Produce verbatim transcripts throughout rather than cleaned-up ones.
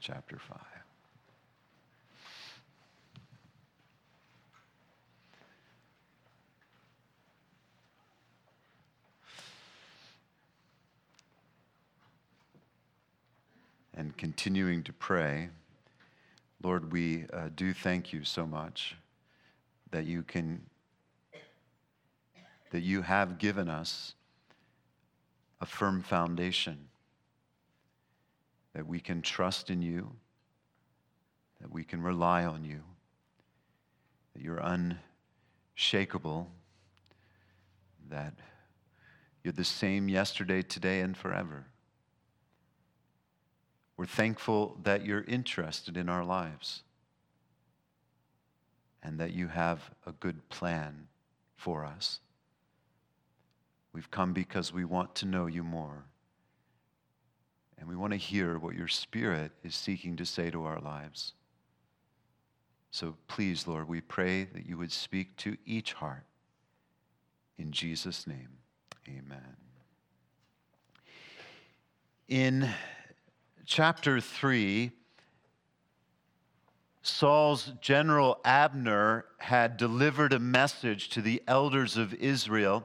chapter five. And continuing to pray, Lord, we uh, do thank you so much that you can, that you have given us a firm foundation, that we can trust in you, that we can rely on you, that you're unshakable, that you're the same yesterday, today, and forever. We're thankful that you're interested in our lives and that you have a good plan for us. We've come because we want to know you more, and we want to hear what your Spirit is seeking to say to our lives. So please, Lord, we pray that you would speak to each heart. In Jesus' name, amen. In chapter three, Saul's general Abner had delivered a message to the elders of Israel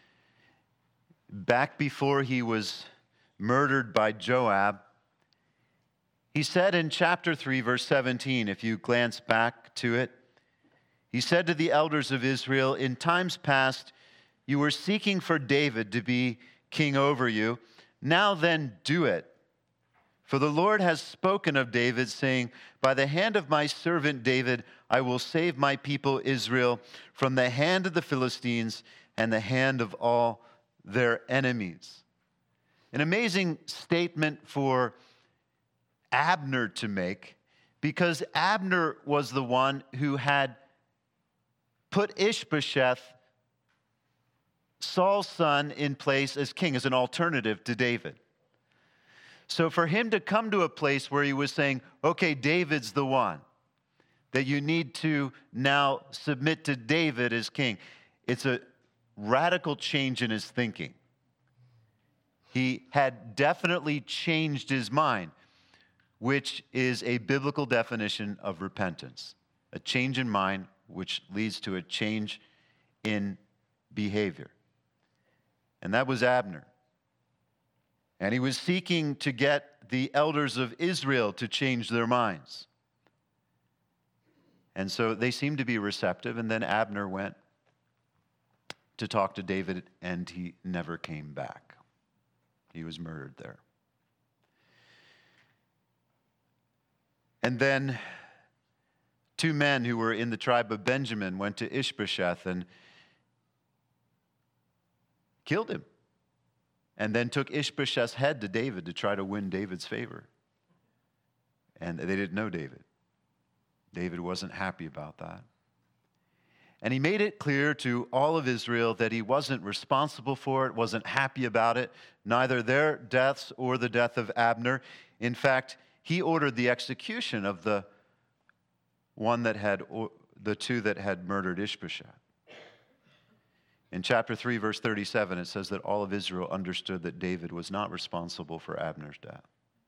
back before he was murdered by Joab. He said in chapter three, verse seventeen, if you glance back to it, he said to the elders of Israel, "In times past, you were seeking for David to be king over you. Now then, do it. For the Lord has spoken of David, saying, by the hand of my servant David, I will save my people Israel from the hand of the Philistines and the hand of all their enemies." An amazing statement for Abner to make, because Abner was the one who had put Ishbosheth, Saul's son, in place as king, as an alternative to David. So for him to come to a place where he was saying, okay, David's the one, that you need to now submit to David as king, it's a radical change in his thinking. He had definitely changed his mind, which is a biblical definition of repentance. A change in mind which leads to a change in behavior. And that was Abner. And he was seeking to get the elders of Israel to change their minds. And so they seemed to be receptive, and then Abner went to talk to David, and he never came back. He was murdered there. And then two men who were in the tribe of Benjamin went to Ishbosheth and killed him. And then took Ishbosheth's head to David to try to win David's favor. And they didn't know David. David wasn't happy about that. And he made it clear to all of Israel that he wasn't responsible for it, wasn't happy about it, neither their deaths or the death of Abner. In fact, he ordered the execution of the one that had, the two that had murdered Ishbosheth. In chapter three, verse thirty-seven, it says that all of Israel understood that David was not responsible for Abner's death.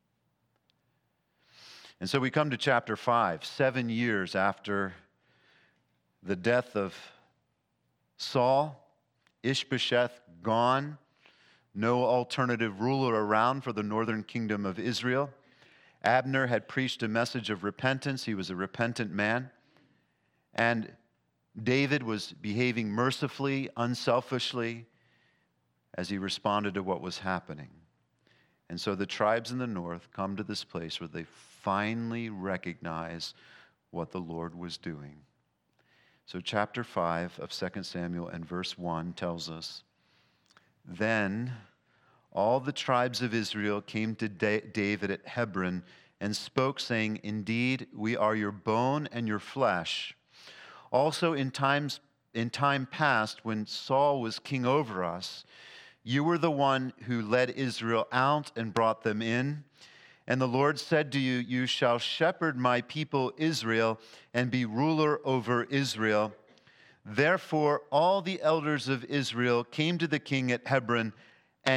And so we come to chapter five, seven years after the death of Saul, Ishbosheth gone, no alternative ruler around for the northern kingdom of Israel. Abner had preached a message of repentance. He was a repentant man. And David was behaving mercifully, unselfishly, as he responded to what was happening. And so the tribes in the north come to this place where they finally recognize what the Lord was doing. So chapter five of Second Samuel and verse one tells us, "Then all the tribes of Israel came to David at Hebron and spoke, saying, indeed, we are your bone and your flesh. Also in times in time past, when Saul was king over us, you were the one who led Israel out and brought them in. And the Lord said to you, you shall shepherd my people Israel and be ruler over Israel. Therefore, all the elders of Israel came to the king at Hebron and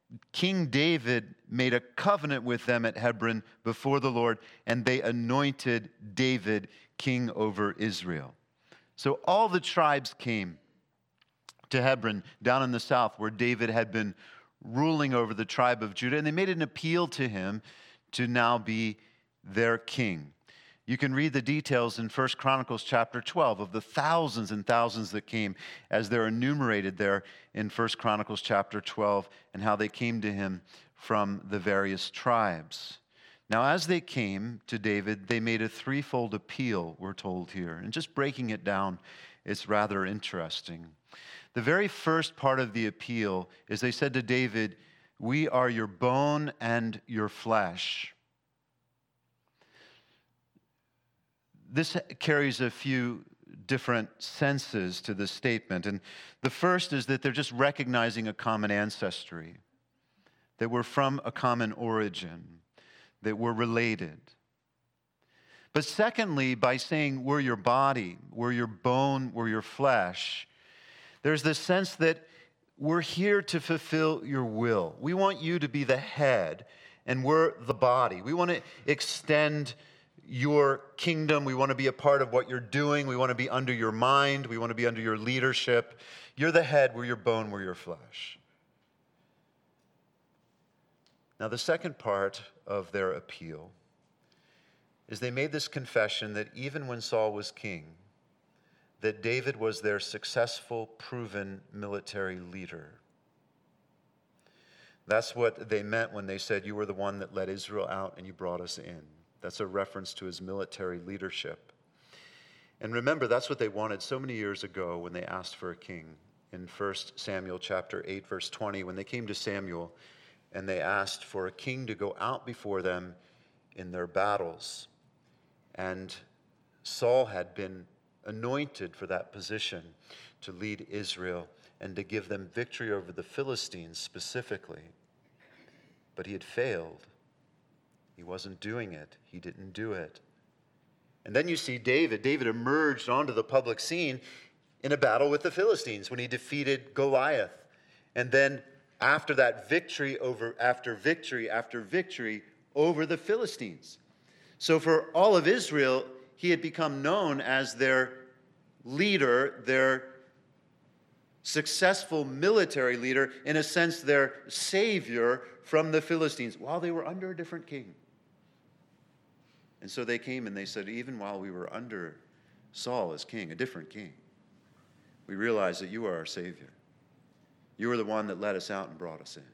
King David made a covenant with them at Hebron before the Lord, and they anointed David king over Israel. So all the tribes came to Hebron down in the south where David had been ruling over the tribe of Judah, and they made an appeal to him to now be their king. You can read the details in First Chronicles chapter twelve of the thousands and thousands that came as they're enumerated there in First Chronicles chapter twelve and how they came to him from the various tribes. Now, as they came to David, they made a threefold appeal, we're told here. And just breaking it down, it's rather interesting. The very first part of the appeal is they said to David, "We are your bone and your flesh." This carries a few different senses to this statement. And the first is that they're just recognizing a common ancestry, that we're from a common origin, that we're related. But secondly, by saying we're your body, we're your bone, we're your flesh, there's this sense that we're here to fulfill your will. We want you to be the head, and we're the body. We want to extend your kingdom. We want to be a part of what you're doing. We want to be under your mind. We want to be under your leadership. You're the head, we're your bone, we're your flesh. Now, the second part of their appeal is they made this confession that even when Saul was king, that David was their successful, proven military leader. That's what they meant when they said, "You were the one that led Israel out and you brought us in." That's a reference to his military leadership. And remember, that's what they wanted so many years ago when they asked for a king. In First Samuel chapter eight, verse twenty, when they came to Samuel and they asked for a king to go out before them in their battles. And Saul had been anointed for that position to lead Israel and to give them victory over the Philistines specifically. But he had failed. He wasn't doing it. He didn't do it. And then you see David. David emerged onto the public scene in a battle with the Philistines when he defeated Goliath. And then after that, victory over after victory after victory over the Philistines. So for all of Israel, he had become known as their leader, their successful military leader, in a sense, their savior from the Philistines, while they were under a different king. And so they came and they said, even while we were under Saul as king, a different king, we realize that you are our Savior. You are the one that led us out and brought us in.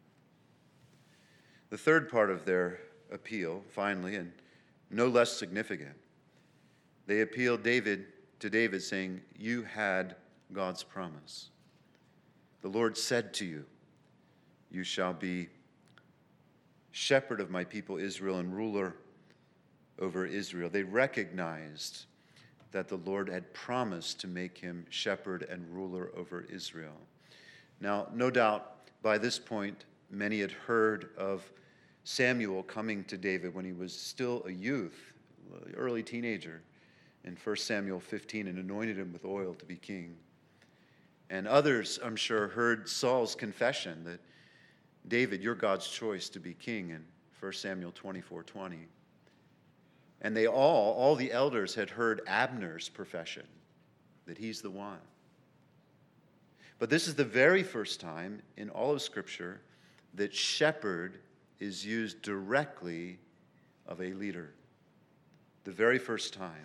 The third part of their appeal, finally, and no less significant, they appealed David to David, saying, "You had God's promise. The Lord said to you, you shall be shepherd of my people Israel and ruler over Israel." They recognized that the Lord had promised to make him shepherd and ruler over Israel. Now, no doubt, by this point, many had heard of Samuel coming to David when he was still a youth, early teenager, in First Samuel fifteen, and anointed him with oil to be king. And others, I'm sure, heard Saul's confession that, "David, you're God's choice to be king," in First Samuel twenty-four twenty. And they all, all the elders had heard Abner's profession that he's the one. But this is the very first time in all of Scripture that shepherd is used directly of a leader. The very first time.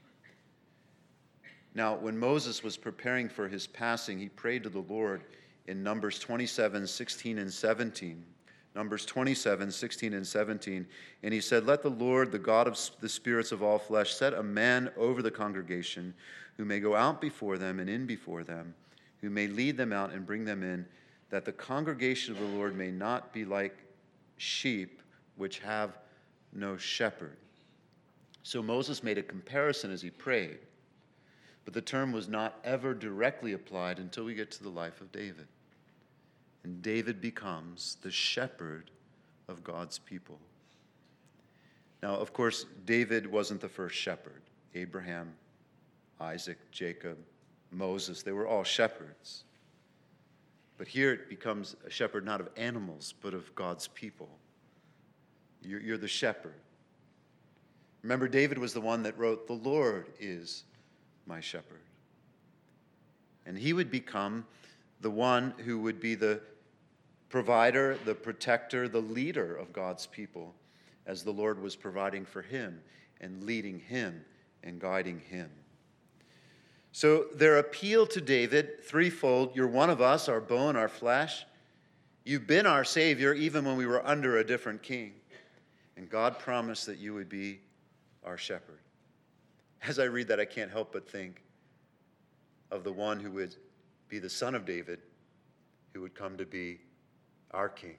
Now, when Moses was preparing for his passing, he prayed to the Lord in Numbers twenty-seven, sixteen, and seventeen. Numbers twenty-seven, sixteen, and seventeen. And he said, "Let the Lord, the God of the spirits of all flesh, set a man over the congregation who may go out before them and in before them, who may lead them out and bring them in, that the congregation of the Lord may not be like sheep which have no shepherd." So Moses made a comparison as he prayed, but the term was not ever directly applied until we get to the life of David. And David becomes the shepherd of God's people. Now, of course, David wasn't the first shepherd. Abraham, Isaac, Jacob, Moses, they were all shepherds. But here it becomes a shepherd not of animals, but of God's people. You're, you're the shepherd. Remember, David was the one that wrote, "The Lord is my shepherd." And he would become the one who would be the provider, the protector, the leader of God's people, as the Lord was providing for him and leading him and guiding him. So their appeal to David, threefold: you're one of us, our bone, our flesh. You've been our Savior even when we were under a different king. And God promised that you would be our shepherd. As I read that, I can't help but think of the one who would be the son of David, who would come to be our king.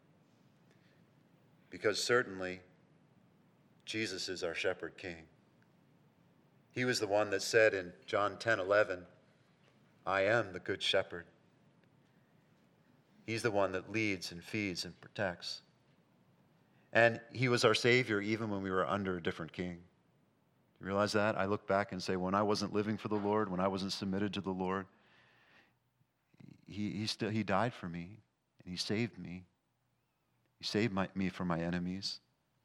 Because certainly, Jesus is our shepherd king. He was the one that said in John ten eleven, "I am the good shepherd." He's the one that leads and feeds and protects. And he was our Savior even when we were under a different king. You realize that? I look back and say, when I wasn't living for the Lord, when I wasn't submitted to the Lord, he, he, still, he died for me, and he saved me. He saved my, me from my enemies.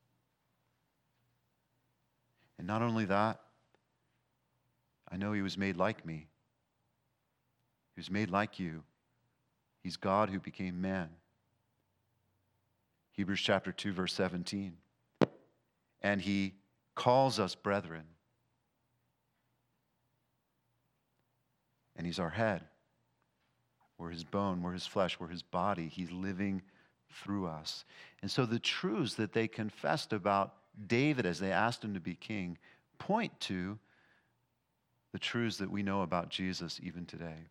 And not only that, I know he was made like me. He was made like you. He's God who became man. Hebrews chapter two, verse seventeen. And he calls us brethren. And he's our head. We're his bone, we're his flesh, we're his body. He's living through us. And so the truths that they confessed about David as they asked him to be king point to the truths that we know about Jesus even today.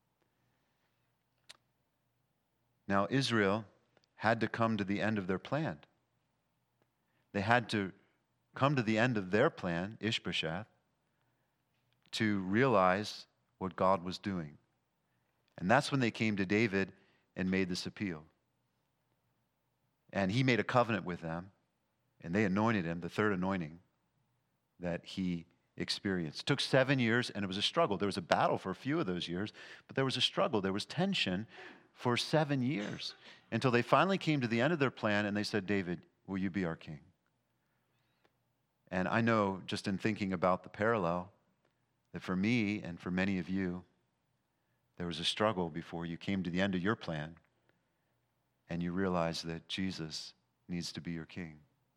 Now, Israel had to come to the end of their plan. They had to come to the end of their plan, Ishbosheth, to realize what God was doing. And that's when they came to David and made this appeal. And he made a covenant with them, and they anointed him, the third anointing that he experienced. It took seven years, and it was a struggle. There was a battle for a few of those years, but there was a struggle. There was tension for seven years until they finally came to the end of their plan, and they said, "David, will you be our king?" And I know, just in thinking about the parallel, that for me and for many of you, there was a struggle before you came to the end of your plan and you realized that Jesus needs to be your king.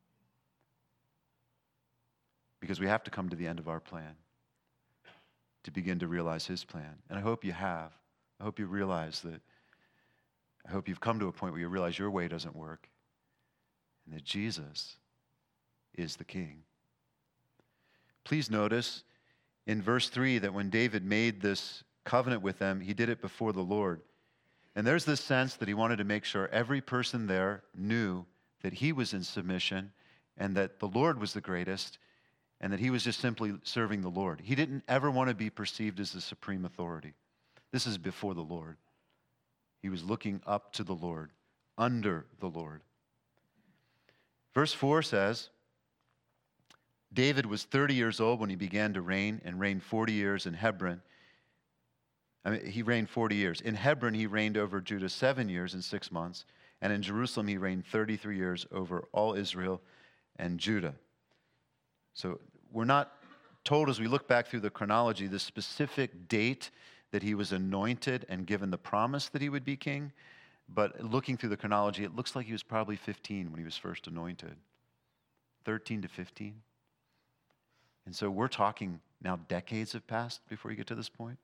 Because we have to come to the end of our plan to begin to realize his plan. And I hope you have. I hope you realize that, I hope you've come to a point where you realize your way doesn't work and that Jesus is the king. Please notice in verse three that when David made this covenant with them, he did it before the Lord. And there's this sense that he wanted to make sure every person there knew that he was in submission and that the Lord was the greatest and that he was just simply serving the Lord. He didn't ever want to be perceived as the supreme authority. This is before the Lord. He was looking up to the Lord, under the Lord. Verse four says, David was thirty years old when he began to reign and reigned forty years in Hebron. I mean, he reigned forty years. In Hebron, he reigned over Judah seven years and six months. And in Jerusalem, he reigned thirty-three years over all Israel and Judah. So we're not told as we look back through the chronology the specific date that he was anointed and given the promise that he would be king. But looking through the chronology, it looks like he was probably fifteen when he was first anointed. thirteen to fifteen. And so we're talking now decades have passed before you get to this point.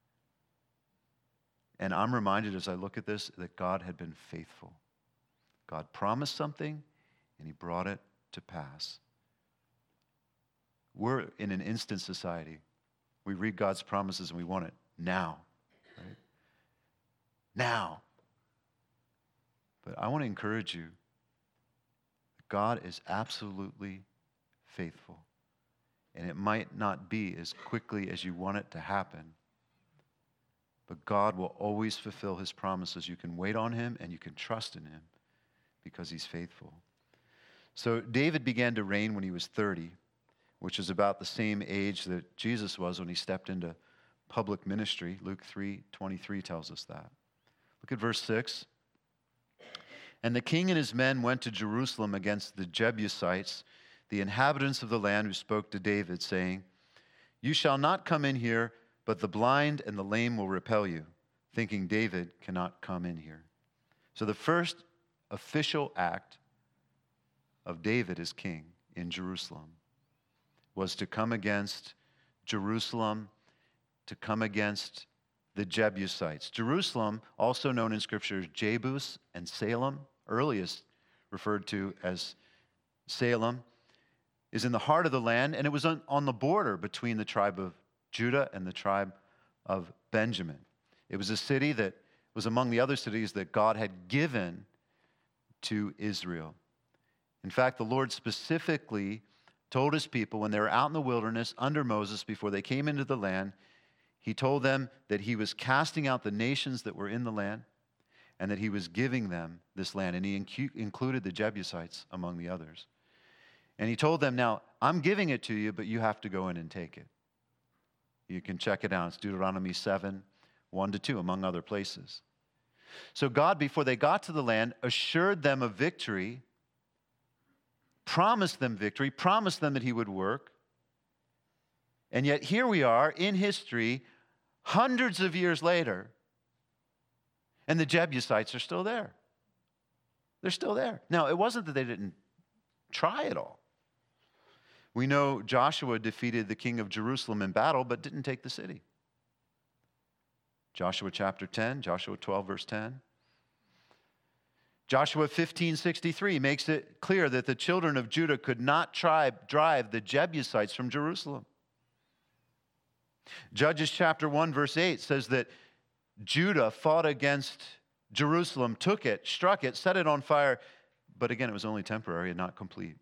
And I'm reminded as I look at this that God had been faithful. God promised something, and he brought it to pass. We're in an instant society. We read God's promises and we want it now. Right? Now. But I want to encourage you. God is absolutely faithful. And it might not be as quickly as you want it to happen. But God will always fulfill his promises. You can wait on him and you can trust in him because he's faithful. So David began to reign when he was thirty, which is about the same age that Jesus was when he stepped into public ministry. Luke three twenty-three tells us that. Look at verse six. And the king and his men went to Jerusalem against the Jebusites, the inhabitants of the land, who spoke to David, saying, You shall not come in here, but the blind and the lame will repel you, thinking David cannot come in here. So the first official act of David as king in Jerusalem was to come against Jerusalem, to come against the Jebusites. Jerusalem, also known in Scripture as Jebus and Salem, earliest referred to as Salem, is in the heart of the land, and it was on, on the border between the tribe of Judah and the tribe of Benjamin. It was a city that was among the other cities that God had given to Israel. In fact, the Lord specifically told his people when they were out in the wilderness under Moses before they came into the land, he told them that he was casting out the nations that were in the land and that he was giving them this land. And he incu- included the Jebusites among the others. And he told them, now, I'm giving it to you, but you have to go in and take it. You can check it out. It's Deuteronomy seven, one to two, among other places. So God, before they got to the land, assured them of victory, promised them victory, promised them that he would work. And yet here we are in history, hundreds of years later, and the Jebusites are still there. They're still there. Now, it wasn't that they didn't try at all. We know Joshua defeated the king of Jerusalem in battle, but didn't take the city. Joshua chapter ten, Joshua twelve, verse ten. Joshua fifteen sixty-three makes it clear that the children of Judah could not try, drive the Jebusites from Jerusalem. Judges chapter one, verse eight says that Judah fought against Jerusalem, took it, struck it, set it on fire, but again, it was only temporary and not complete.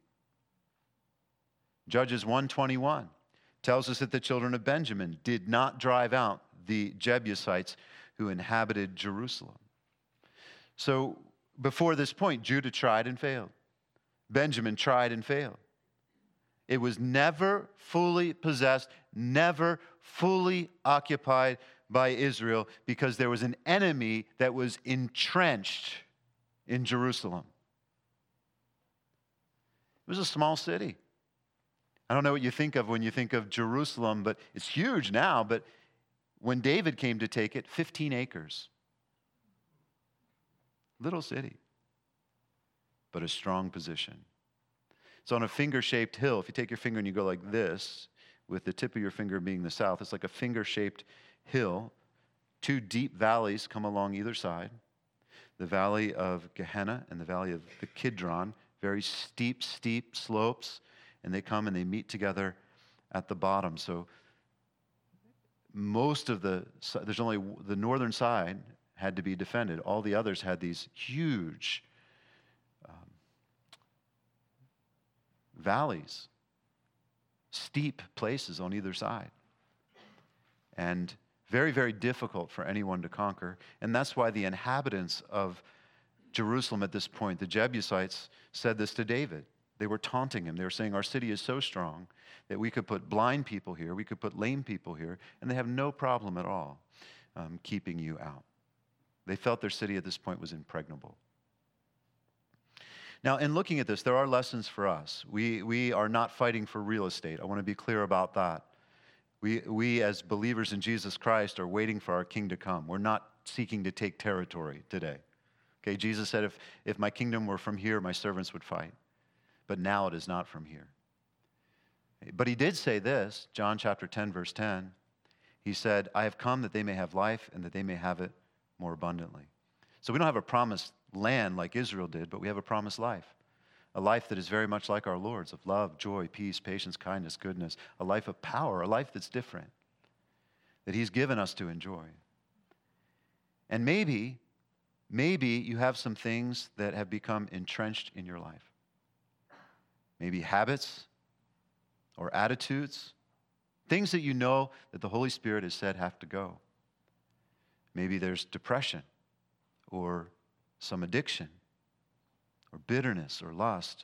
Judges one twenty-one tells us that the children of Benjamin did not drive out the Jebusites who inhabited Jerusalem. So before this point, Judah tried and failed. Benjamin tried and failed. It was never fully possessed, never fully occupied by Israel because there was an enemy that was entrenched in Jerusalem. It was a small city. I don't know what you think of when you think of Jerusalem, but it's huge now. But when David came to take it, fifteen acres. Little city, but a strong position. It's on a finger-shaped hill. If you take your finger and you go like this, with the tip of your finger being the south, it's like a finger-shaped hill. Two deep valleys come along either side. The valley of Gehenna and the valley of the Kidron, very steep, steep slopes. And they come and they meet together at the bottom. So most of the, there's only the northern side had to be defended. All the others had these huge um, valleys, steep places on either side. And very, very difficult for anyone to conquer. And that's why the inhabitants of Jerusalem at this point, the Jebusites, said this to David. They were taunting him. They were saying, our city is so strong that we could put blind people here, we could put lame people here, and they have no problem at all um, keeping you out. They felt their city at this point was impregnable. Now, in looking at this, there are lessons for us. We, we are not fighting for real estate. I want to be clear about that. We, we, as believers in Jesus Christ, are waiting for our king to come. We're not seeking to take territory today. Okay, Jesus said, if, if my kingdom were from here, my servants would fight. But now it is not from here. But he did say this, John chapter ten, verse ten. He said, I have come that they may have life and that they may have it more abundantly. So we don't have a promised land like Israel did, but we have a promised life. A life that is very much like our Lord's, of love, joy, peace, patience, kindness, goodness. A life of power, a life that's different, that he's given us to enjoy. And maybe, maybe you have some things that have become entrenched in your life. Maybe habits or attitudes, things that you know that the Holy Spirit has said have to go. Maybe there's depression or some addiction or bitterness or lust.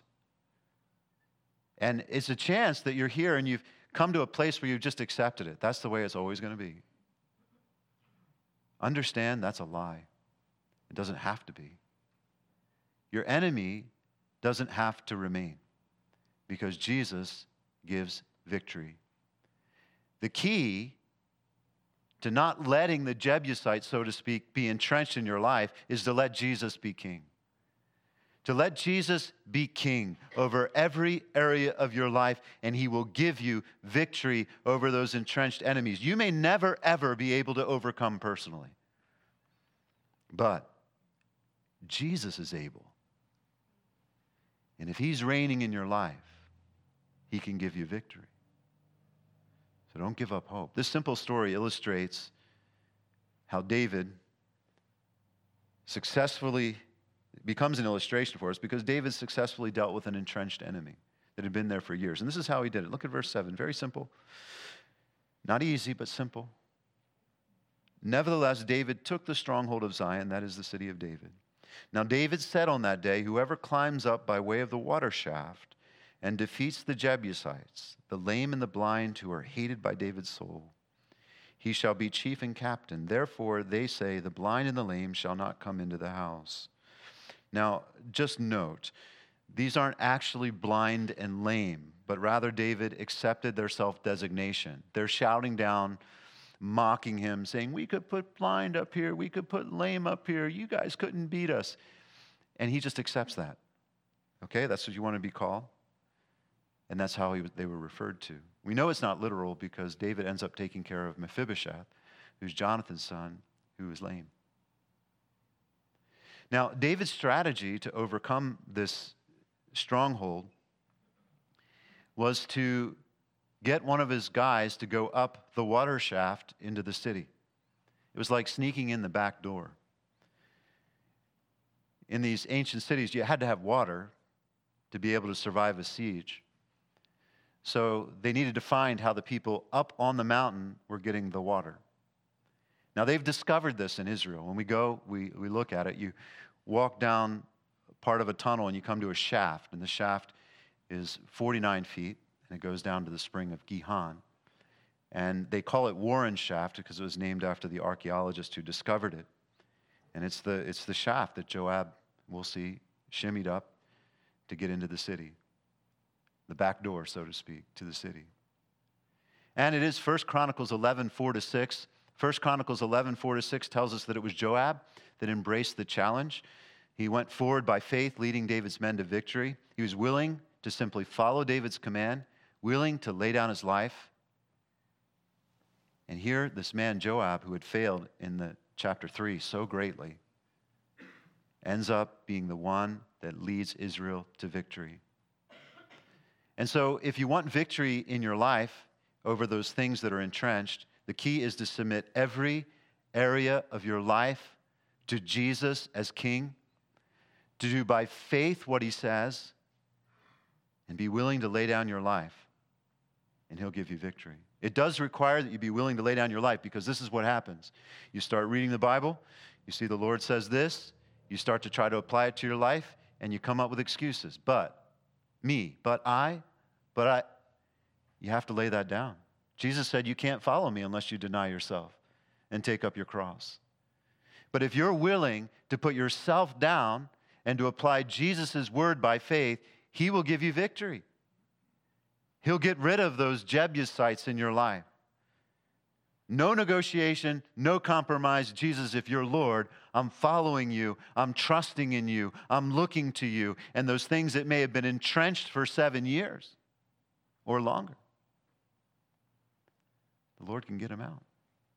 And it's a chance that you're here and you've come to a place where you've just accepted it. That's the way it's always going to be. Understand that's a lie. It doesn't have to be. Your enemy doesn't have to remain because Jesus gives victory. The key to not letting the Jebusites, so to speak, be entrenched in your life is to let Jesus be king. To let Jesus be king over every area of your life, and he will give you victory over those entrenched enemies. You may never, ever be able to overcome personally, but Jesus is able. And if he's reigning in your life, he can give you victory. So don't give up hope. This simple story illustrates how David successfully becomes an illustration for us because David successfully dealt with an entrenched enemy that had been there for years. And this is how he did it. Look at verse seven. Very simple. Not easy, but simple. Nevertheless, David took the stronghold of Zion, that is the city of David. Now David said on that day, whoever climbs up by way of the water shaft and defeats the Jebusites, the lame and the blind who are hated by David's soul, he shall be chief and captain. Therefore, they say, the blind and the lame shall not come into the house. Now, just note, these aren't actually blind and lame, but rather David accepted their self-designation. They're shouting down, mocking him, saying, we could put blind up here, we could put lame up here, you guys couldn't beat us. And he just accepts that. Okay, that's what you want to be called. And that's how he, they were referred to. We know it's not literal because David ends up taking care of Mephibosheth, who's Jonathan's son, who is lame. Now, David's strategy to overcome this stronghold was to get one of his guys to go up the water shaft into the city. It was like sneaking in the back door. In these ancient cities, you had to have water to be able to survive a siege. So they needed to find how the people up on the mountain were getting the water. Now, they've discovered this in Israel. When we go, we, we look at it. You walk down part of a tunnel and you come to a shaft, and the shaft is forty-nine feet, and it goes down to the spring of Gihon. And they call it Warren Shaft because it was named after the archaeologist who discovered it. And it's the, it's the shaft that Joab, we'll see, shimmied up to get into the city. The back door, so to speak, to the city. And it is First Chronicles eleven, four to six. First Chronicles eleven, four to six tells us that it was Joab that embraced the challenge. He went forward by faith, leading David's men to victory. He was willing to simply follow David's command, willing to lay down his life. And here, this man Joab, who had failed in the chapter three so greatly, ends up being the one that leads Israel to victory. And so, if you want victory in your life over those things that are entrenched, the key is to submit every area of your life to Jesus as King, to do by faith what he says, and be willing to lay down your life, and he'll give you victory. It does require that you be willing to lay down your life, because this is what happens. You start reading the Bible, you see the Lord says this, you start to try to apply it to your life, and you come up with excuses. But me, but I, but I, you have to lay that down. Jesus said you can't follow me unless you deny yourself and take up your cross. But if you're willing to put yourself down and to apply Jesus' word by faith, he will give you victory. He'll get rid of those Jebusites in your life. No negotiation, no compromise. Jesus, if you're Lord, I'm following you. I'm trusting in you. I'm looking to you. And those things that may have been entrenched for seven years or longer, the Lord can get them out.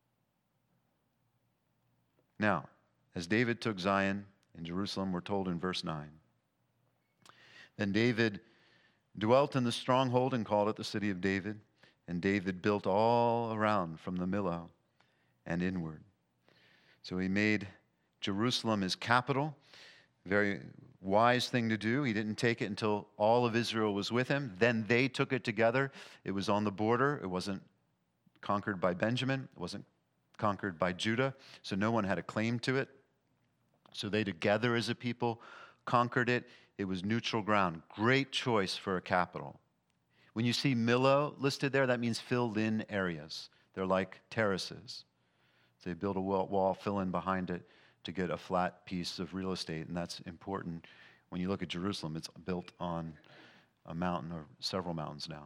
Now, as David took Zion and Jerusalem, we're told in verse nine, then David dwelt in the stronghold and called it the city of David. And David built all around from the Millo and inward. So he made Jerusalem his capital. Very wise thing to do. He didn't take it until all of Israel was with him. Then they took it together. It was on the border. It wasn't conquered by Benjamin. It wasn't conquered by Judah. So no one had a claim to it. So they together as a people conquered it. It was neutral ground. Great choice for a capital. When you see Millo listed there, that means filled in areas. They're like terraces. So they build a wall, fill in behind it to get a flat piece of real estate, and that's important. When you look at Jerusalem, it's built on a mountain or several mountains now.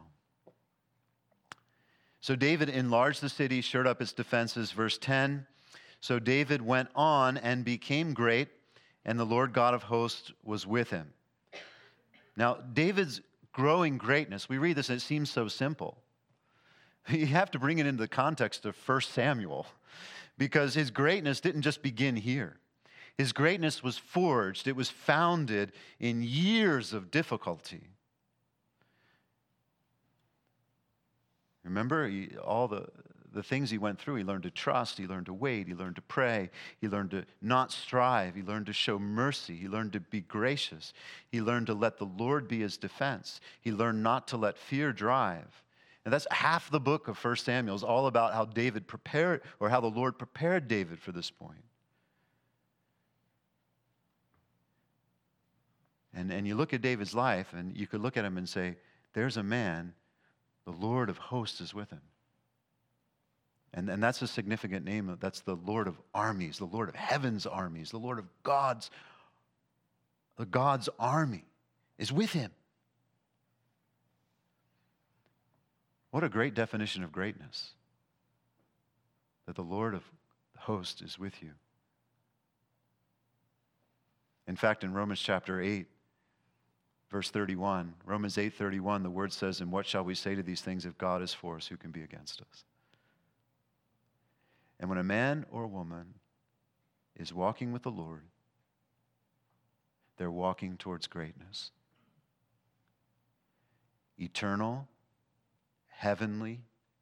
So David enlarged the city, shored up its defenses. Verse ten, so David went on and became great, and the Lord God of hosts was with him. Now, David's growing greatness, we read this and it seems so simple. You have to bring it into the context of First Samuel, because his greatness didn't just begin here. His greatness was forged. It was founded in years of difficulty. Remember, he, all the, the things he went through. He learned to trust. He learned to wait. He learned to pray. He learned to not strive. He learned to show mercy. He learned to be gracious. He learned to let the Lord be his defense. He learned not to let fear drive. And that's half the book of First Samuel is all about how David prepared, or how the Lord prepared David for this point. And, and you look at David's life, and you could look at him and say, there's a man, the Lord of hosts is with him. And, and that's a significant name. That's the Lord of armies, the Lord of heaven's armies, the Lord of God's, the God's army is with him. What a great definition of greatness, that the Lord of hosts is with you. In fact, in Romans chapter eight, verse thirty-one, Romans eight thirty-one, the word says, and what shall we say to these things? If God is for us, who can be against us? And when a man or a woman is walking with the Lord, they're walking towards greatness. Eternal, heavenly,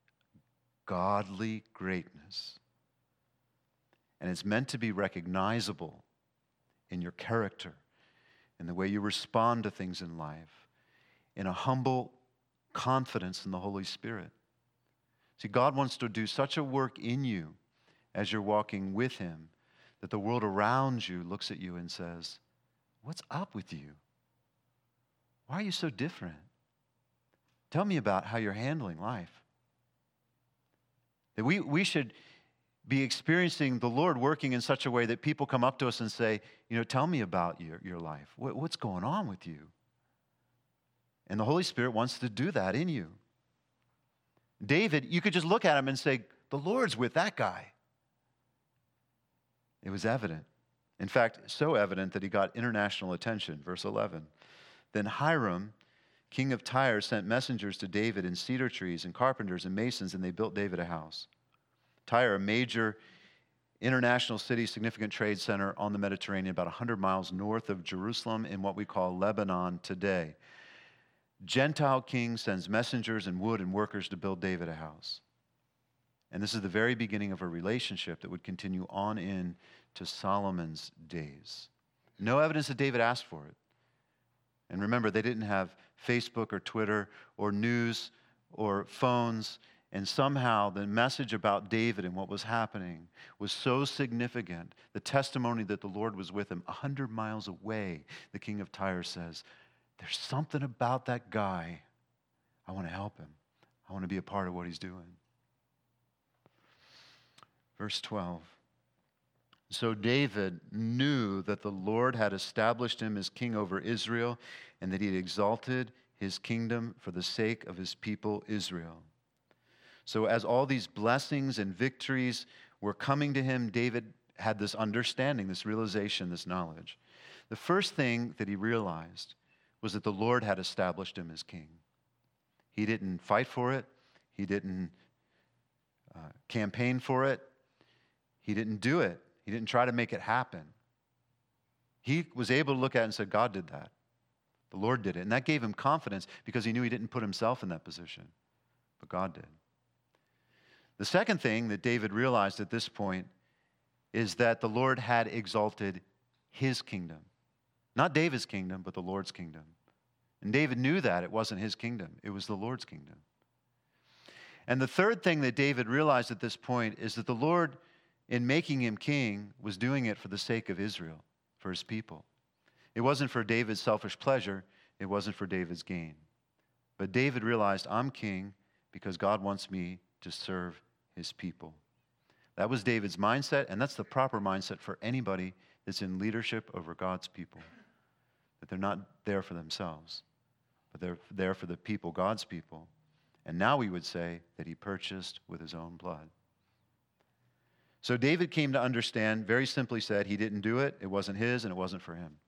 godly greatness. And it's meant to be recognizable in your character, in the way you respond to things in life, in a humble confidence in the Holy Spirit. See, God wants to do such a work in you as you're walking with him that the world around you looks at you and says, what's up with you? Why are you so different? Tell me about how you're handling life. That we, we should be experiencing the Lord working in such a way that people come up to us and say, you know, tell me about your, your life. What, what's going on with you? And the Holy Spirit wants to do that in you. David, you could just look at him and say, the Lord's with that guy. It was evident. In fact, so evident that he got international attention. Verse eleven. Then Hiram, king of Tyre, sent messengers to David in cedar trees and carpenters and masons, and they built David a house. Tyre, a major international city, significant trade center on the Mediterranean, about one hundred miles north of Jerusalem in what we call Lebanon today. Gentile king sends messengers and wood and workers to build David a house. And this is the very beginning of a relationship that would continue on in to Solomon's days. No evidence that David asked for it. And remember, they didn't have Facebook or Twitter or news or phones. And somehow the message about David and what was happening was so significant. The testimony that the Lord was with him a hundred miles away, the king of Tyre says, there's something about that guy. I want to help him. I want to be a part of what he's doing. Verse twelve. So David knew that the Lord had established him as king over Israel, and that he had exalted his kingdom for the sake of his people Israel. So as all these blessings and victories were coming to him, David had this understanding, this realization, this knowledge. The first thing that he realized was that the Lord had established him as king. He didn't fight for it. He didn't uh, campaign for it. He didn't do it. He didn't try to make it happen. He was able to look at it and say, God did that. The Lord did it. And that gave him confidence because he knew he didn't put himself in that position, but God did. The second thing that David realized at this point is that the Lord had exalted his kingdom. Not David's kingdom, but the Lord's kingdom. And David knew that it wasn't his kingdom. It was the Lord's kingdom. And the third thing that David realized at this point is that the Lord, in making him king, was doing it for the sake of Israel, for his people. It wasn't for David's selfish pleasure. It wasn't for David's gain. But David realized, I'm king because God wants me to serve his people. That was David's mindset, and that's the proper mindset for anybody that's in leadership over God's people. That they're not there for themselves, but they're there for the people, God's people. And now we would say that he purchased with his own blood. So David came to understand, very simply said, he didn't do it, it wasn't his, and it wasn't for him.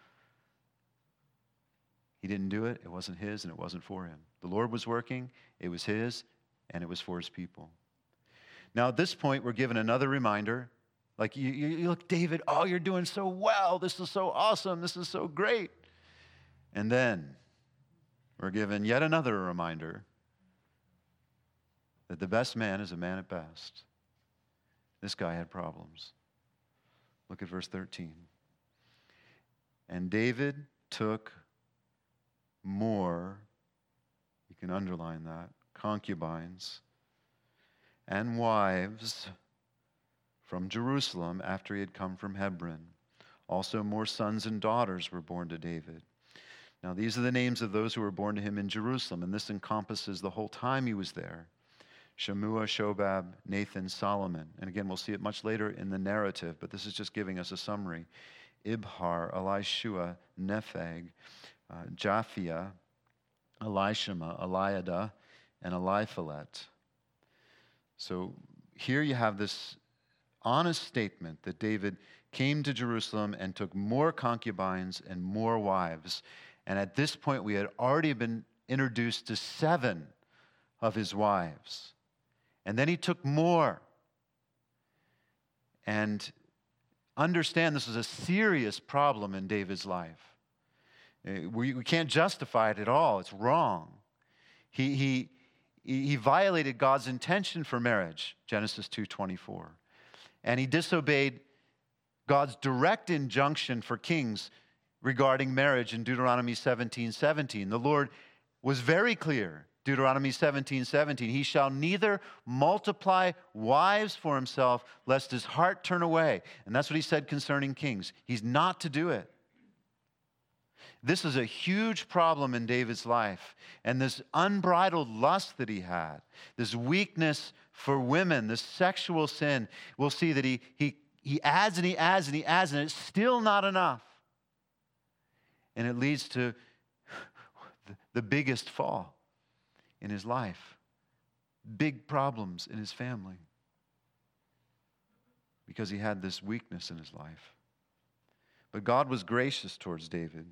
He didn't do it, it wasn't his, and it wasn't for him. The Lord was working, it was his, and it was for his people. Now at this point, we're given another reminder. Like, you, you look, David, oh, you're doing so well. This is so awesome. This is so great. And then we're given yet another reminder that the best man is a man at best. This guy had problems. Look at verse thirteen. And David took more, you can underline that, concubines and wives from Jerusalem after he had come from Hebron. Also more sons and daughters were born to David. Now these are the names of those who were born to him in Jerusalem, and this encompasses the whole time he was there. Shemua, Shobab, Nathan, Solomon. And again, we'll see it much later in the narrative, but this is just giving us a summary. Ibhar, Elishua, Nepheg, uh, Japhia, Elishama, Eliada, and Eliphalet. So here you have this honest statement that David came to Jerusalem and took more concubines and more wives. And at this point, we had already been introduced to seven of his wives. And then he took more. And understand this is a serious problem in David's life. We, we can't justify it at all. It's wrong. He, he, he violated God's intention for marriage, Genesis two twenty-four. And he disobeyed God's direct injunction for kings regarding marriage in Deuteronomy seventeen seventeen. The Lord was very clear. Deuteronomy seventeen seventeen, he shall neither multiply wives for himself, lest his heart turn away. And that's what he said concerning kings. He's not to do it. This is a huge problem in David's life. And this unbridled lust that he had, this weakness for women, this sexual sin, we'll see that he, he, he adds and he adds and he adds, and it's still not enough. And it leads to the biggest fall in his life, big problems in his family, because he had this weakness in his life. But God was gracious towards David.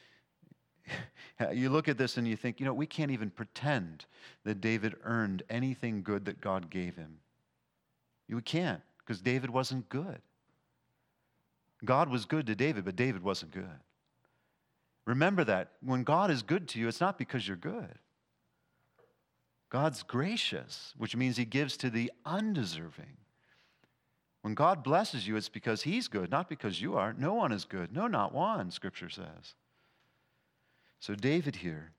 You look at this and you think, you know, we can't even pretend that David earned anything good that God gave him. We can't, because David wasn't good. God was good to David, but David wasn't good. Remember that. When God is good to you, it's not because you're good. God's gracious, which means he gives to the undeserving. When God blesses you, it's because he's good, not because you are. No one is good. No, not one, Scripture says. So David here,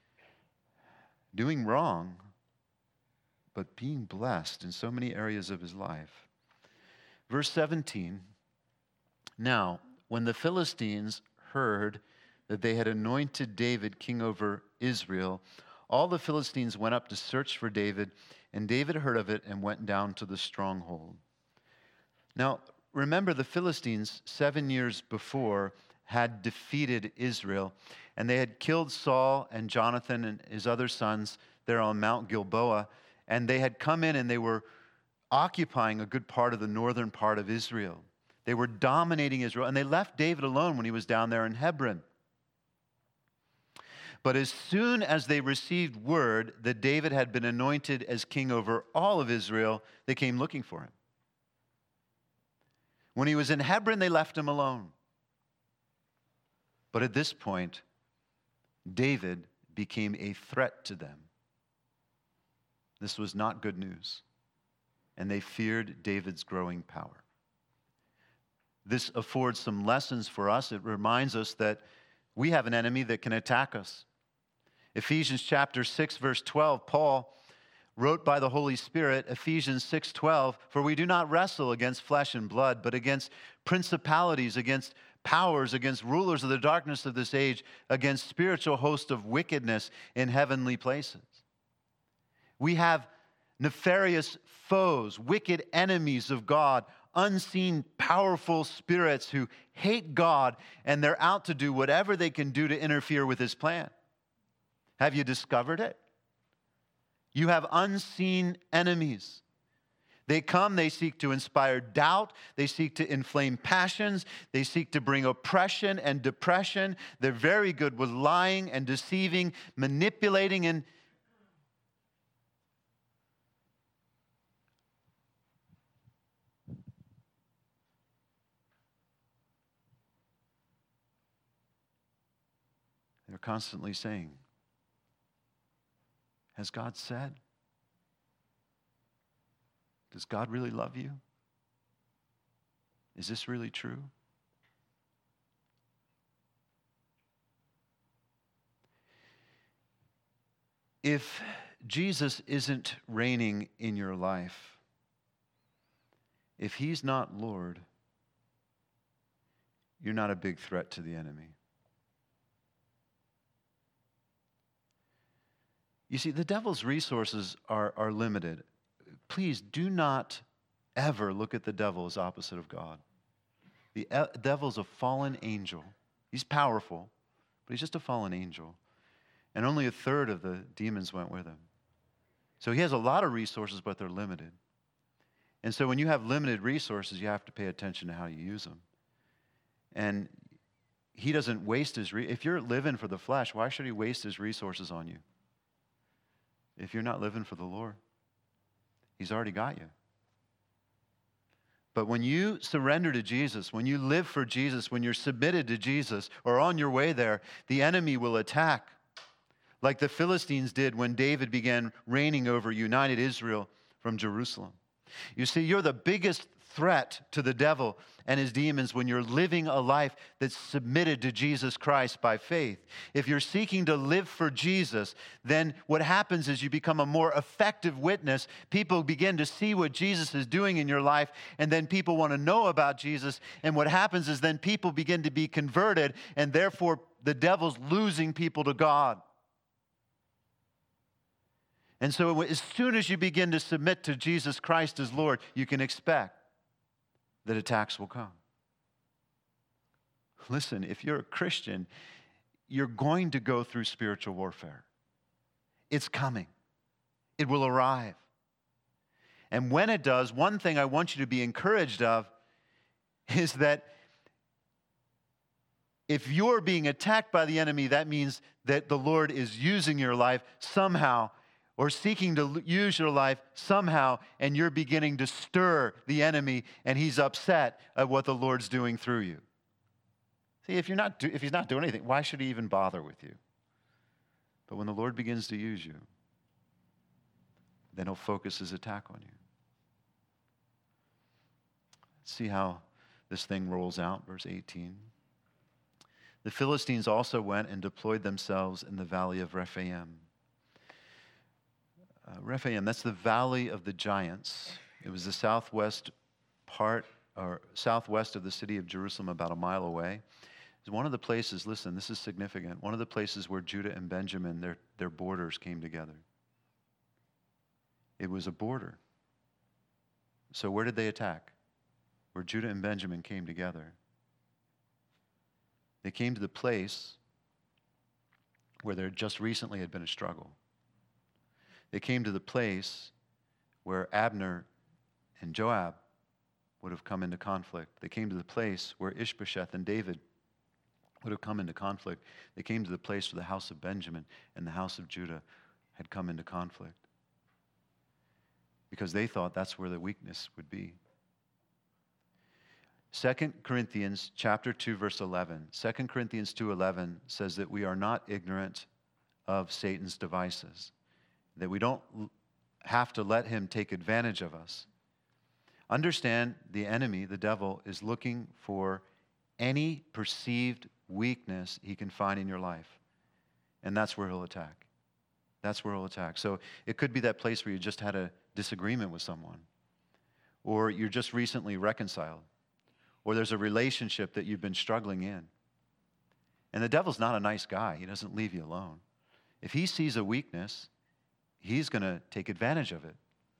doing wrong, but being blessed in so many areas of his life. Verse seventeen, now, when the Philistines heard that they had anointed David king over Israel, all the Philistines went up to search for David, and David heard of it and went down to the stronghold. Now, remember, the Philistines, seven years before, had defeated Israel, and they had killed Saul and Jonathan and his other sons there on Mount Gilboa, and they had come in and they were occupying a good part of the northern part of Israel. They were dominating Israel, and they left David alone when he was down there in Hebron. But as soon as they received word that David had been anointed as king over all of Israel, they came looking for him. When he was in Hebron, they left him alone. But at this point, David became a threat to them. This was not good news, and they feared David's growing power. This affords some lessons for us. It reminds us that we have an enemy that can attack us. Ephesians chapter six, verse twelve, Paul wrote by the Holy Spirit, Ephesians six twelve, for we do not wrestle against flesh and blood, but against principalities, against powers, against rulers of the darkness of this age, against spiritual hosts of wickedness in heavenly places. We have nefarious foes, wicked enemies of God, unseen powerful spirits who hate God, and they're out to do whatever they can do to interfere with his plan. Have you discovered it? You have unseen enemies. They come, they seek to inspire doubt, they seek to inflame passions, they seek to bring oppression and depression. They're very good with lying and deceiving, manipulating, and they're constantly saying, has God said? Does God really love you? Is this really true? If Jesus isn't reigning in your life, if he's not Lord, you're not a big threat to the enemy. You see, the devil's resources are, are limited. Please do not ever look at the devil as opposite of God. The e- devil's a fallen angel. He's powerful, but he's just a fallen angel. And only a third of the demons went with him. So he has a lot of resources, but they're limited. And so when you have limited resources, you have to pay attention to how you use them. And he doesn't waste his... Re- if you're living for the flesh, why should he waste his resources on you? If you're not living for the Lord, he's already got you. But when you surrender to Jesus, when you live for Jesus, when you're submitted to Jesus or on your way there, the enemy will attack. Like the Philistines did when David began reigning over united Israel from Jerusalem. You see, you're the biggest threat to the devil and his demons when you're living a life that's submitted to Jesus Christ by faith. If you're seeking to live for Jesus, then what happens is you become a more effective witness. People begin to see what Jesus is doing in your life, and then people want to know about Jesus. And what happens is then people begin to be converted, and therefore the devil's losing people to God. And so as soon as you begin to submit to Jesus Christ as Lord, you can expect that attacks will come. Listen, if you're a Christian, you're going to go through spiritual warfare. It's coming. It will arrive. And when it does, one thing I want you to be encouraged of is that if you're being attacked by the enemy, that means that the Lord is using your life somehow, or seeking to use your life somehow, and you're beginning to stir the enemy, and he's upset at what the Lord's doing through you. See, if you're not do, if he's not doing anything, why should he even bother with you? But when the Lord begins to use you, then he'll focus his attack on you. See how this thing rolls out, verse eighteen. The Philistines also went and deployed themselves in the valley of Rephaim. Uh, Rephaim, that's the valley of the giants. It was the southwest part, or southwest of the city of Jerusalem, about a mile away. It's one of the places, listen, this is significant, one of the places where Judah and Benjamin, their, their borders came together. It was a border. So where did they attack? Where Judah and Benjamin came together. They came to the place where there just recently had been a struggle. They came to the place where Abner and Joab would have come into conflict. They came to the place where Ishbosheth and David would have come into conflict. They came to the place where the house of Benjamin and the house of Judah had come into conflict. Because they thought that's where the weakness would be. Second Corinthians chapter two, verse eleven. Second Corinthians two eleven says that we are not ignorant of Satan's devices, that we don't have to let him take advantage of us. Understand, the enemy, the devil, is looking for any perceived weakness he can find in your life. And that's where he'll attack. That's where he'll attack. So it could be that place where you just had a disagreement with someone, or you're just recently reconciled, or there's a relationship that you've been struggling in. And the devil's not a nice guy. He doesn't leave you alone. If he sees a weakness, he's going to take advantage of it.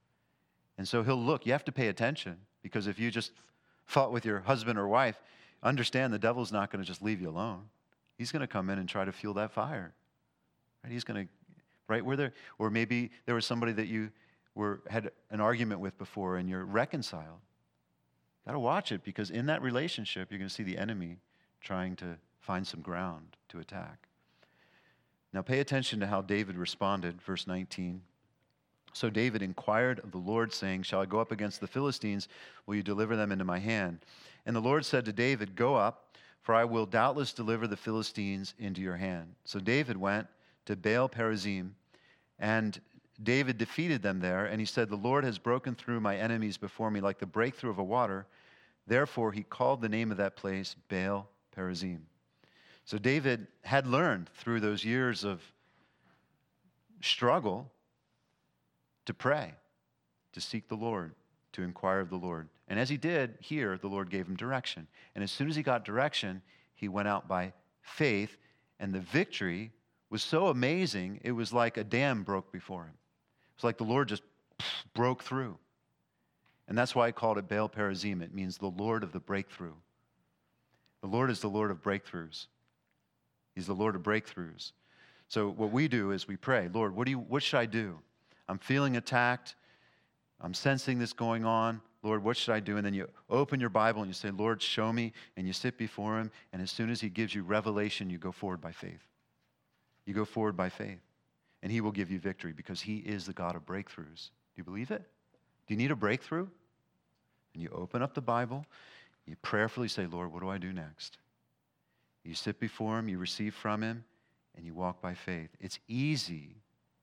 And so he'll look. You have to pay attention, because if you just fought with your husband or wife, understand the devil's not going to just leave you alone. He's going to come in and try to fuel that fire. Right? He's going to, right where there, or maybe there was somebody that you were had an argument with before and you're reconciled. Got to watch it, because in that relationship, you're going to see the enemy trying to find some ground to attack. Now pay attention to how David responded, verse nineteen. So David inquired of the Lord, saying, shall I go up against the Philistines? Will you deliver them into my hand? And the Lord said to David, go up, for I will doubtless deliver the Philistines into your hand. So David went to Baal Perazim, and David defeated them there, and he said, the Lord has broken through my enemies before me like the breakthrough of a water. Therefore he called the name of that place Baal Perazim. So David had learned through those years of struggle to pray, to seek the Lord, to inquire of the Lord. And as he did here, the Lord gave him direction. And as soon as he got direction, he went out by faith, and the victory was so amazing, it was like a dam broke before him. It was like the Lord just broke through. And that's why I called it Baal Perazim. It means the Lord of the breakthrough. The Lord is the Lord of breakthroughs. He's the Lord of breakthroughs. So what we do is we pray, Lord, what do you, what should I do? I'm feeling attacked. I'm sensing this going on. Lord, what should I do? And then you open your Bible and you say, Lord, show me. And you sit before him. And as soon as he gives you revelation, you go forward by faith. You go forward by faith. And he will give you victory, because he is the God of breakthroughs. Do you believe it? Do you need a breakthrough? And you open up the Bible. You prayerfully say, Lord, what do I do next? You sit before him. You receive from him. And you walk by faith. It's easy.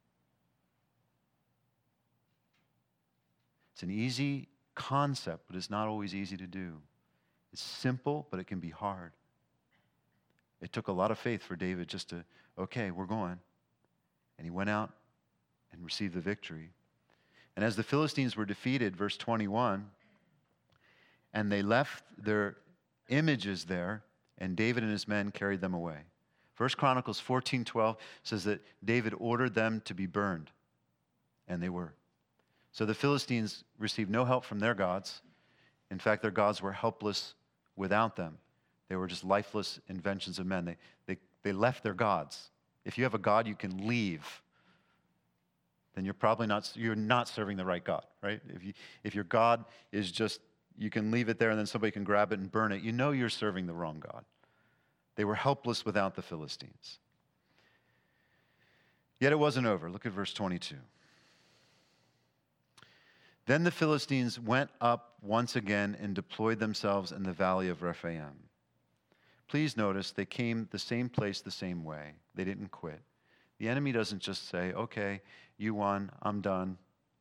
It's an easy concept, but it's not always easy to do. It's simple, but it can be hard. It took a lot of faith for David just to, okay, we're going. And he went out and received the victory. And as the Philistines were defeated, verse twenty-one, and they left their images there, and David and his men carried them away. First Chronicles fourteen twelve says that David ordered them to be burned, and they were. So the Philistines received no help from their gods. In fact, their gods were helpless without them. They were just lifeless inventions of men. They, they, they left their gods. If you have a God you can leave, then you're probably not, you're not serving the right God, right? If, you, if your God is just, you can leave it there and then somebody can grab it and burn it, you know you're serving the wrong God. They were helpless without the Philistines. Yet it wasn't over. Look at verse twenty-two. Then the Philistines went up once again and deployed themselves in the valley of Rephaim. Please notice they came the same place the same way. They didn't quit. The enemy doesn't just say, okay, you won, I'm done.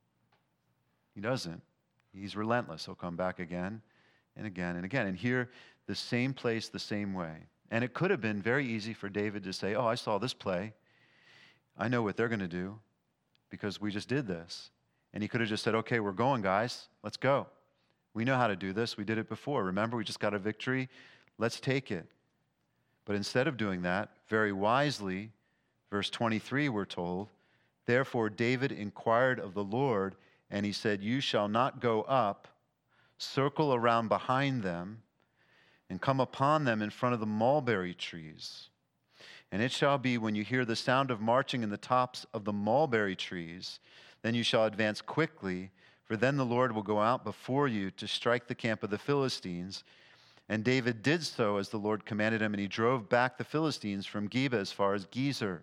He doesn't. He's relentless. He'll come back again and again and again. And here, the same place the same way. And it could have been very easy for David to say, oh, I saw this play. I know what they're going to do because we just did this. And he could have just said, okay, we're going, guys. Let's go. We know how to do this. We did it before. Remember, we just got a victory. Let's take it. But instead of doing that, very wisely, verse twenty-three, we're told, therefore David inquired of the Lord, and he said, you shall not go up, circle around behind them, and come upon them in front of the mulberry trees. And it shall be when you hear the sound of marching in the tops of the mulberry trees, then you shall advance quickly, for then the Lord will go out before you to strike the camp of the Philistines. And David did so as the Lord commanded him, and he drove back the Philistines from Geba as far as Gezer.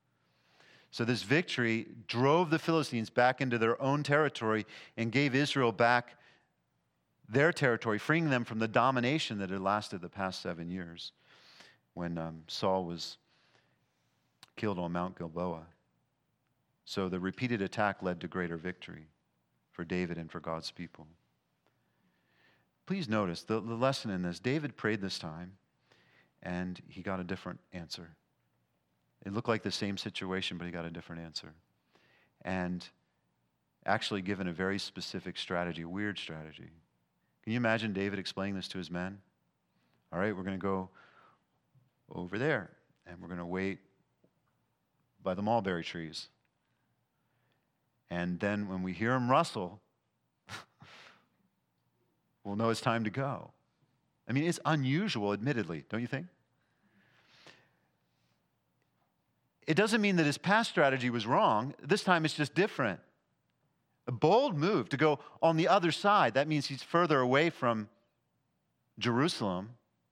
So this victory drove the Philistines back into their own territory and gave Israel back their territory, freeing them from the domination that had lasted the past seven years when um, Saul was killed on Mount Gilboa. So the repeated attack led to greater victory for David and for God's people. Please notice the, the lesson in this. David prayed this time, and he got a different answer. It looked like the same situation, but he got a different answer. And actually given a very specific strategy, a weird strategy. Can you imagine David explaining this to his men? All right, we're going to go over there, and we're going to wait by the mulberry trees. And then when we hear them rustle, we'll know it's time to go. I mean, it's unusual, admittedly, don't you think? It doesn't mean that his past strategy was wrong. This time it's just different. A bold move to go on the other side. That means he's further away from Jerusalem.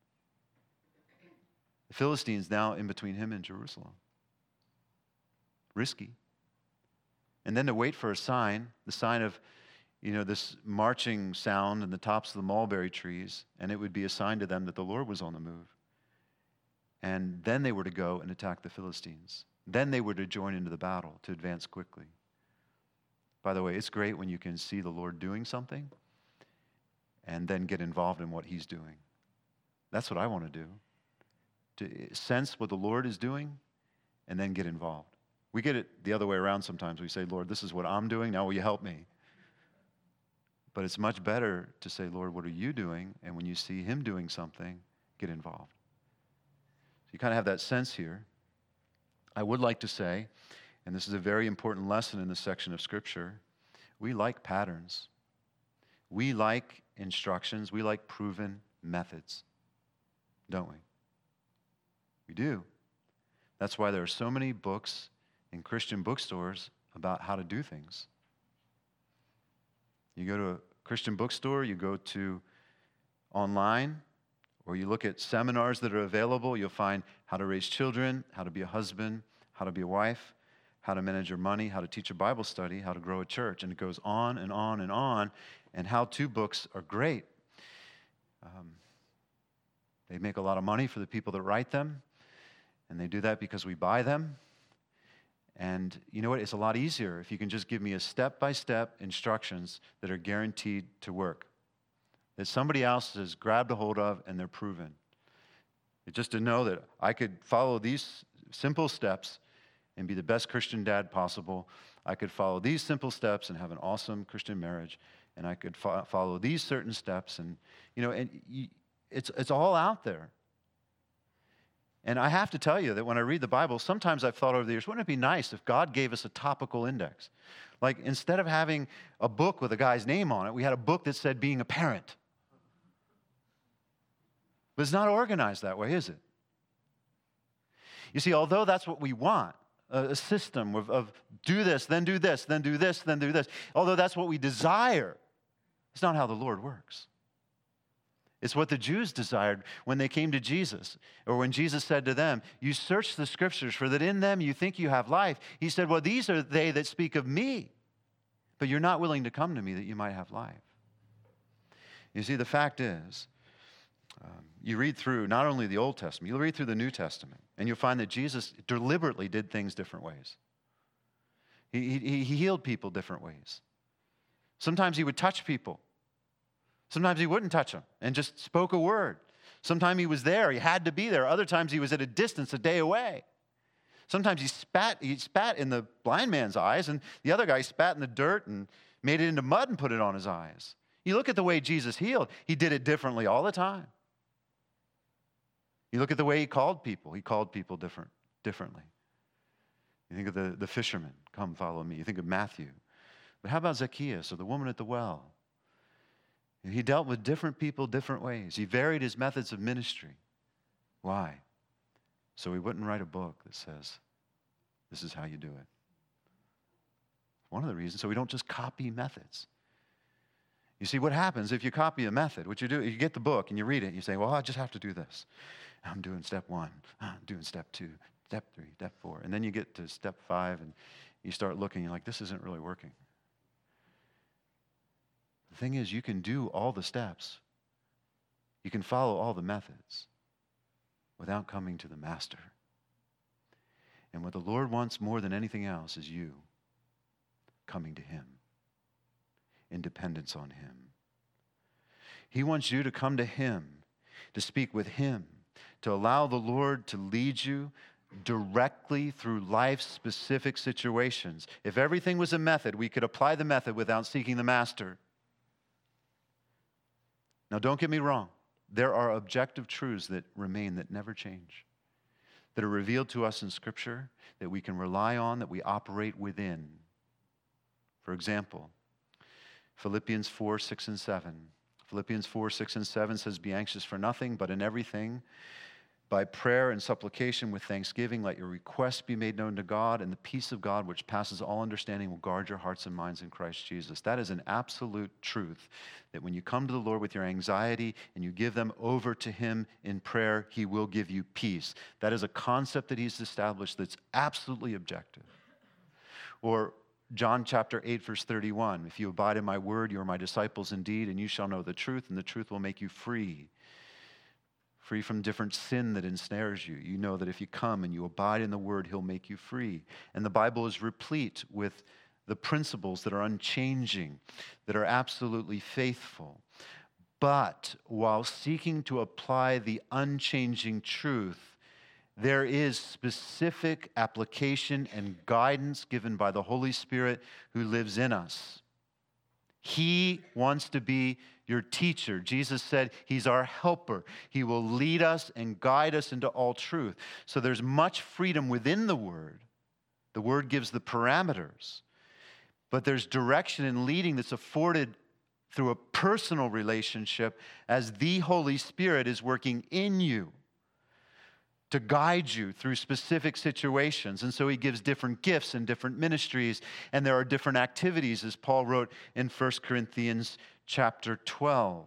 The Philistines now in between him and Jerusalem. Risky. And then to wait for a sign, the sign of, you know, this marching sound in the tops of the mulberry trees, and it would be a sign to them that the Lord was on the move. And then they were to go and attack the Philistines. Then they were to join into the battle to advance quickly. By the way, it's great when you can see the Lord doing something and then get involved in what he's doing. That's what I want to do. To sense what the Lord is doing and then get involved. We get it the other way around sometimes. We say, Lord, this is what I'm doing. Now will you help me? But it's much better to say, Lord, what are you doing? And when you see him doing something, get involved. So you kind of have that sense here. I would like to say, and this is a very important lesson in this section of Scripture, we like patterns. We like instructions. We like proven methods, don't we? We do. That's why there are so many books in Christian bookstores about how to do things. You go to a Christian bookstore, you go to online, or you look at seminars that are available, you'll find how to raise children, how to be a husband, how to be a wife, how to manage your money, how to teach a Bible study, how to grow a church. And it goes on and on and on. And how-to books are great. Um, they make a lot of money for the people that write them. And they do that because we buy them. And you know what? It's a lot easier if you can just give me a step-by-step instructions that are guaranteed to work, that somebody else has grabbed a hold of and they're proven. It's just to know that I could follow these simple steps and be the best Christian dad possible. I could follow these simple steps and have an awesome Christian marriage. And I could fo- follow these certain steps. And, you know, and you, it's it's all out there. And I have to tell you that when I read the Bible, sometimes I've thought over the years, wouldn't it be nice if God gave us a topical index? Like instead of having a book with a guy's name on it, we had a book that said being a parent. But it's not organized that way, is it? You see, although that's what we want, a, a system of, of do this, then do this, then do this, then do this, although that's what we desire, it's not how the Lord works. It's what the Jews desired when they came to Jesus, or when Jesus said to them, you search the Scriptures, for that in them you think you have life. He said, well, these are they that speak of me, but you're not willing to come to me that you might have life. You see, the fact is, um, you read through not only the Old Testament, you'll read through the New Testament, and you'll find that Jesus deliberately did things different ways. He, he, he healed people different ways. Sometimes he would touch people. Sometimes he wouldn't touch them and just spoke a word. Sometimes he was there, he had to be there. Other times he was at a distance, a day away. Sometimes he spat, he spat in the blind man's eyes, and the other guy spat in the dirt and made it into mud and put it on his eyes. You look at the way Jesus healed, he did it differently all the time. You look at the way he called people, he called people different, differently. You think of the, the fisherman, come follow me. You think of Matthew. But how about Zacchaeus or the woman at the well? He dealt with different people different ways. He varied his methods of ministry. Why? So he wouldn't write a book that says, this is how you do it. One of the reasons, so we don't just copy methods. You see, what happens if you copy a method? What you do, you get the book and you read it, and you say, well, I just have to do this. I'm doing step one. I'm doing step two, step three, step four. And then you get to step five, and you start looking, you're like, this isn't really working. The thing is, you can do all the steps. You can follow all the methods without coming to the master. And what the Lord wants more than anything else is you coming to him, in dependence on him. He wants you to come to him, to speak with him, to allow the Lord to lead you directly through life's specific situations. If everything was a method, we could apply the method without seeking the master. Now, don't get me wrong. There are objective truths that remain, that never change, that are revealed to us in Scripture, that we can rely on, that we operate within. For example, Philippians four, six, and seven. Philippians four, six, and seven says, be anxious for nothing, but in everything, by prayer and supplication with thanksgiving, let your requests be made known to God, and the peace of God, which passes all understanding, will guard your hearts and minds in Christ Jesus. That is an absolute truth, that when you come to the Lord with your anxiety and you give them over to Him in prayer, He will give you peace. That is a concept that He's established that's absolutely objective. Or John chapter eight, verse thirty-one, if you abide in my word, you are my disciples indeed, and you shall know the truth, and the truth will make you free. Free from different sin that ensnares you. You know that if you come and you abide in the word, He'll make you free. And the Bible is replete with the principles that are unchanging, that are absolutely faithful. But while seeking to apply the unchanging truth, there is specific application and guidance given by the Holy Spirit who lives in us. He wants to be your teacher. Jesus said He's our helper. He will lead us and guide us into all truth. So there's much freedom within the Word. The Word gives the parameters. But there's direction and leading that's afforded through a personal relationship as the Holy Spirit is working in you to guide you through specific situations. And so He gives different gifts and different ministries, and there are different activities, as Paul wrote in First Corinthians chapter twelve.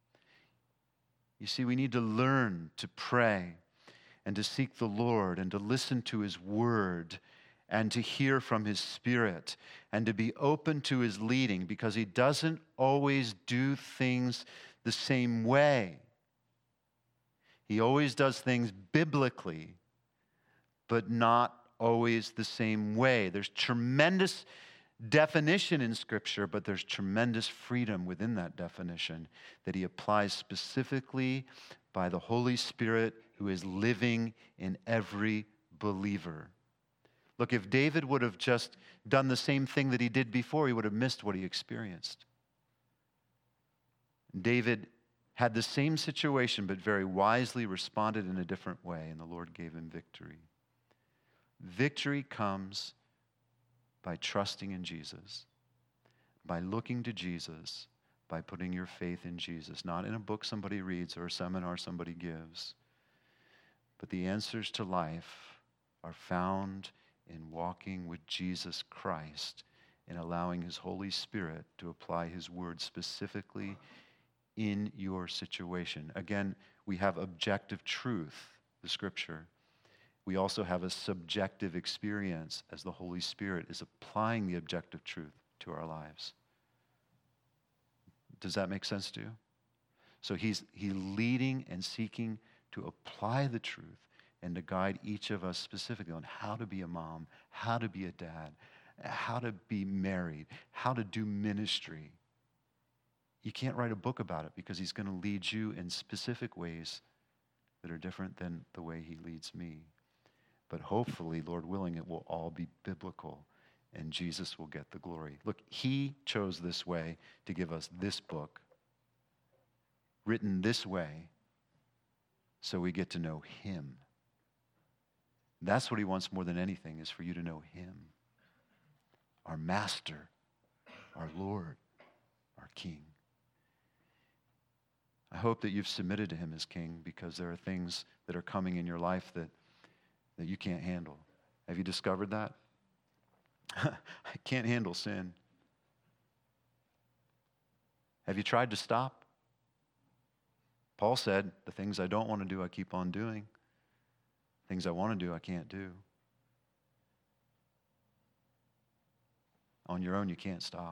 You see, we need to learn to pray and to seek the Lord and to listen to His word and to hear from His Spirit and to be open to His leading, because He doesn't always do things the same way. He always does things biblically, but not always the same way. There's tremendous definition in Scripture, but there's tremendous freedom within that definition that He applies specifically by the Holy Spirit who is living in every believer. Look, if David would have just done the same thing that he did before, he would have missed what he experienced. David had the same situation, but very wisely responded in a different way, and the Lord gave him victory. Victory comes by trusting in Jesus, by looking to Jesus, by putting your faith in Jesus, not in a book somebody reads or a seminar somebody gives. But the answers to life are found in walking with Jesus Christ and allowing His Holy Spirit to apply His word specifically in your situation. Again, we have objective truth, the Scripture. We also have a subjective experience as the Holy Spirit is applying the objective truth to our lives. Does that make sense to you? So he's he leading and seeking to apply the truth and to guide each of us specifically on how to be a mom, how to be a dad, how to be married, how to do ministry. You can't write a book about it because He's going to lead you in specific ways that are different than the way He leads me. But hopefully, Lord willing, it will all be biblical and Jesus will get the glory. Look, He chose this way to give us this book, written this way, so we get to know Him. That's what He wants more than anything, is for you to know Him, our Master, our Lord, our King. I hope that you've submitted to Him as King, because there are things that are coming in your life that, that you can't handle. Have you discovered that? I can't handle sin. Have you tried to stop? Paul said, the things I don't want to do, I keep on doing. Things I want to do, I can't do. On your own, you can't stop.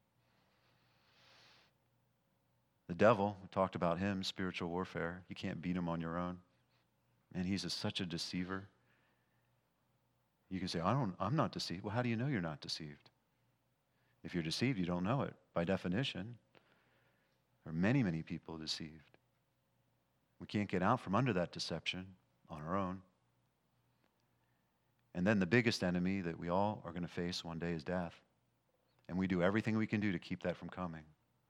The devil, we talked about him, spiritual warfare. You can't beat him on your own. And he's a, such a deceiver. You can say, I don't, I'm not deceived. Well, how do you know you're not deceived? If you're deceived, you don't know it. By definition, there are many, many people deceived. We can't get out from under that deception on our own. And then the biggest enemy that we all are going to face one day is death. And we do everything we can do to keep that from coming.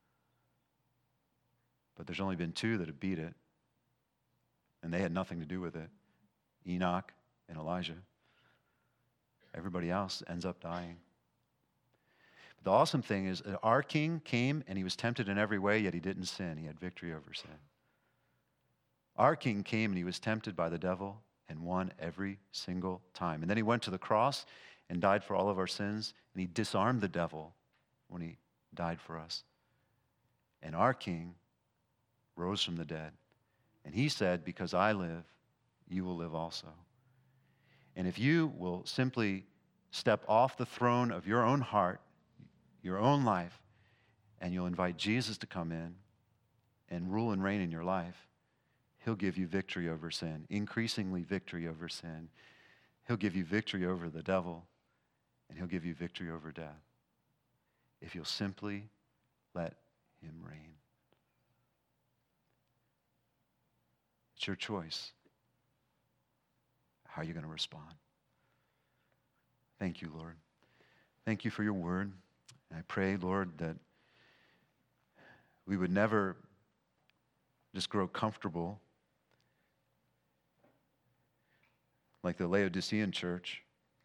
But there's only been two that have beat it, and they had nothing to do with it. Enoch and Elijah. Everybody else ends up dying. But the awesome thing is that our King came and he was tempted in every way, yet he didn't sin. He had victory over sin. Our King came and he was tempted by the devil and won every single time. And then he went to the cross and died for all of our sins, and he disarmed the devil when he died for us. And our King rose from the dead. And he said, because I live, you will live also. And if you will simply step off the throne of your own heart, your own life, and you'll invite Jesus to come in and rule and reign in your life, he'll give you victory over sin, increasingly victory over sin. He'll give you victory over the devil, and he'll give you victory over death if you'll simply let him reign. It's your choice. How are you going to respond? Thank you, Lord. Thank you for your word. And I pray, Lord, that we would never just grow comfortable like the Laodicean church.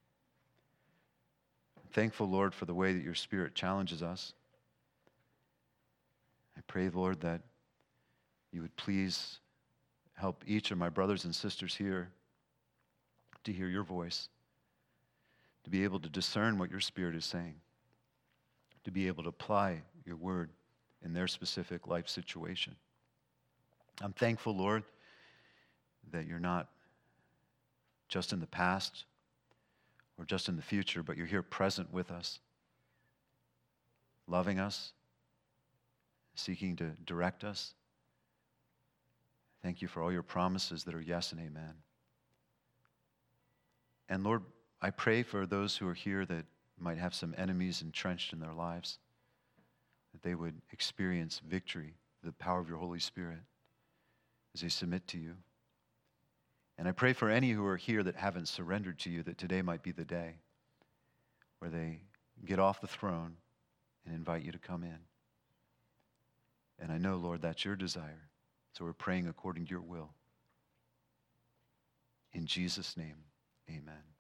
I'm thankful, Lord, for the way that your Spirit challenges us. I pray, Lord, that you would please help each of my brothers and sisters here to hear your voice, to be able to discern what your Spirit is saying, to be able to apply your word in their specific life situation. I'm thankful, Lord, that you're not just in the past or just in the future, but you're here present with us, loving us, seeking to direct us. Thank you for all your promises that are yes and amen. And Lord, I pray for those who are here that might have some enemies entrenched in their lives, that they would experience victory, the power of your Holy Spirit, as they submit to you. And I pray for any who are here that haven't surrendered to you, that today might be the day where they get off the throne and invite you to come in. And I know, Lord, that's your desire. So we're praying according to your will. In Jesus' name, amen.